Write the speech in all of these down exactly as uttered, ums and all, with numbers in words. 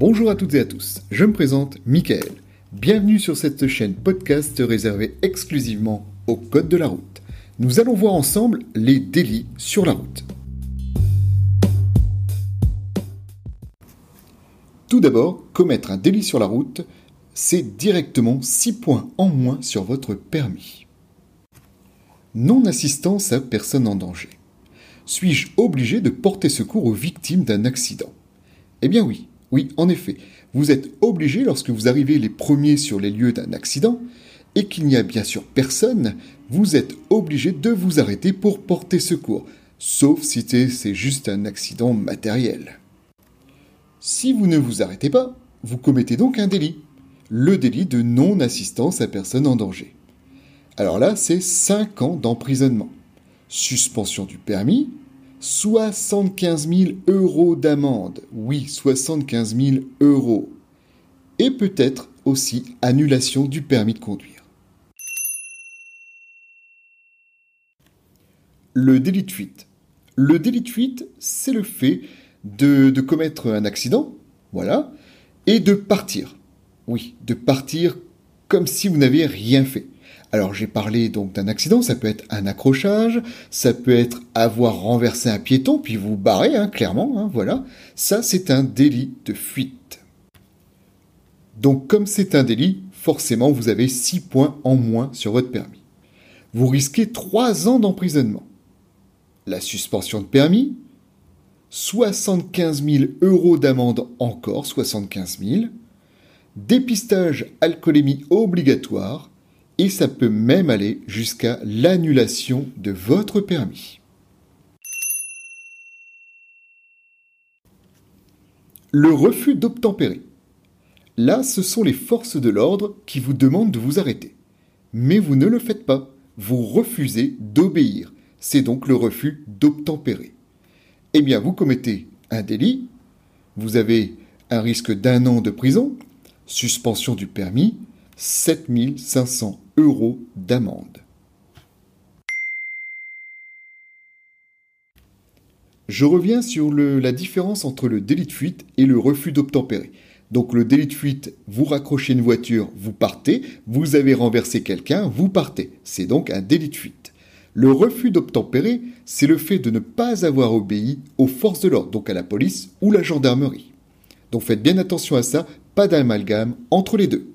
Bonjour à toutes et à tous, je me présente Mickaël. Bienvenue sur cette chaîne podcast réservée exclusivement au code de la route. Nous allons voir ensemble les délits sur la route. Tout d'abord, commettre un délit sur la route, c'est directement six points en moins sur votre permis. Non-assistance à personne en danger. Suis-je obligé de porter secours aux victimes d'un accident ? Eh bien oui, oui, en effet, vous êtes obligé lorsque vous arrivez les premiers sur les lieux d'un accident et qu'il n'y a bien sûr personne, vous êtes obligé de vous arrêter pour porter secours, sauf si c'est juste un accident matériel. Si vous ne vous arrêtez pas, vous commettez donc un délit, le délit de non-assistance à personne en danger. Alors là, c'est cinq ans d'emprisonnement, suspension du permis, soixante-quinze mille euros d'amende, oui, soixante-quinze mille euros, et peut-être aussi annulation du permis de conduire. Le délit de fuite. Le délit de fuite, c'est le fait de, de commettre un accident, voilà, et de partir. Oui, de partir comme si vous n'aviez rien fait. Alors j'ai parlé donc d'un accident, ça peut être un accrochage, ça peut être avoir renversé un piéton, puis vous barrer, hein, clairement, hein, voilà. Ça, c'est un délit de fuite. Donc comme c'est un délit, forcément vous avez six points en moins sur votre permis. Vous risquez trois ans d'emprisonnement. La suspension de permis, soixante-quinze mille euros d'amende encore, soixante-quinze mille, dépistage alcoolémie obligatoire, et ça peut même aller jusqu'à l'annulation de votre permis. Le refus d'obtempérer. Là, ce sont les forces de l'ordre qui vous demandent de vous arrêter. Mais vous ne le faites pas. Vous refusez d'obéir. C'est donc le refus d'obtempérer. Eh bien, vous commettez un délit. Vous avez un risque d'un an de prison, suspension du permis, sept mille cinq cents euros d'amende. Je reviens sur le, la différence entre le délit de fuite et le refus d'obtempérer. Donc le délit de fuite, vous raccrochez une voiture, vous partez, vous avez renversé quelqu'un, vous partez. C'est donc un délit de fuite. Le refus d'obtempérer, c'est le fait de ne pas avoir obéi aux forces de l'ordre, donc à la police ou la gendarmerie. Donc faites bien attention à ça, pas d'amalgame entre les deux.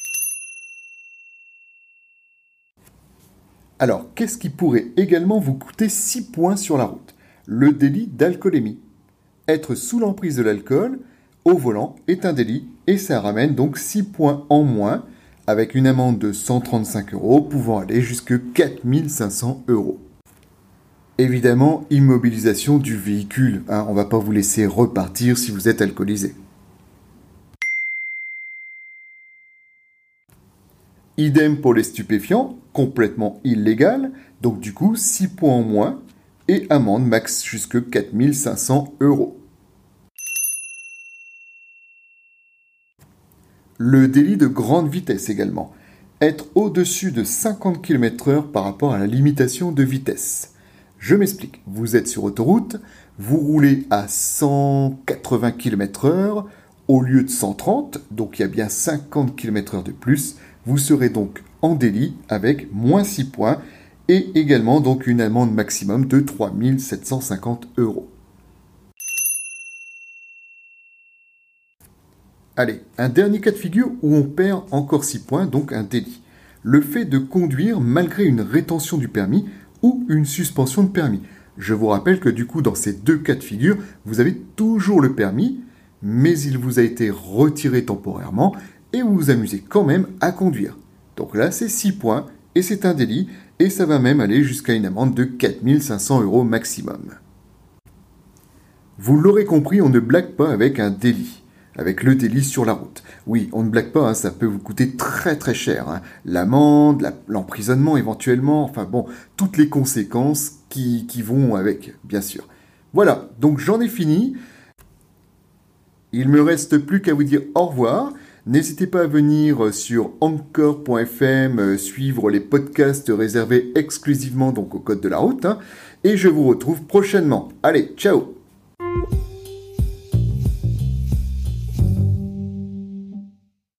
Alors, qu'est-ce qui pourrait également vous coûter six points sur la route ? Le délit d'alcoolémie. Être sous l'emprise de l'alcool au volant est un délit et ça ramène donc six points en moins avec une amende de cent trente-cinq euros pouvant aller jusqu'à quatre mille cinq cents euros. Évidemment, immobilisation du véhicule. Hein, on ne va pas vous laisser repartir si vous êtes alcoolisé. Idem pour les stupéfiants, complètement illégal, donc du coup six points en moins et amende max jusque quatre mille cinq cents euros. Le délit de grande vitesse également. Être au-dessus de cinquante kilomètres heure par rapport à la limitation de vitesse. Je m'explique, vous êtes sur autoroute, vous roulez à cent quatre-vingts kilomètres heure au lieu de cent trente, donc il y a bien cinquante kilomètres heure de plus. Vous serez donc en délit avec moins six points et également donc une amende maximum de trois mille sept cent cinquante euros. Allez, un dernier cas de figure où on perd encore six points, donc un délit. Le fait de conduire malgré une rétention du permis ou une suspension de permis. Je vous rappelle que du coup, dans ces deux cas de figure, vous avez toujours le permis, mais il vous a été retiré temporairement et vous vous amusez quand même à conduire. Donc là, c'est six points et c'est un délit et ça va même aller jusqu'à une amende de quatre mille cinq cents euros maximum. Vous l'aurez compris, on ne blague pas avec un délit, avec le délit sur la route. Oui, on ne blague pas, hein, ça peut vous coûter très très cher. Hein. L'amende, la, l'emprisonnement éventuellement, enfin bon, toutes les conséquences qui, qui vont avec, bien sûr. Voilà, donc j'en ai fini. Il me reste plus qu'à vous dire au revoir. N'hésitez pas à venir sur anchor point f m suivre les podcasts réservés exclusivement donc au code de la route. Hein, et je vous retrouve prochainement. Allez, ciao!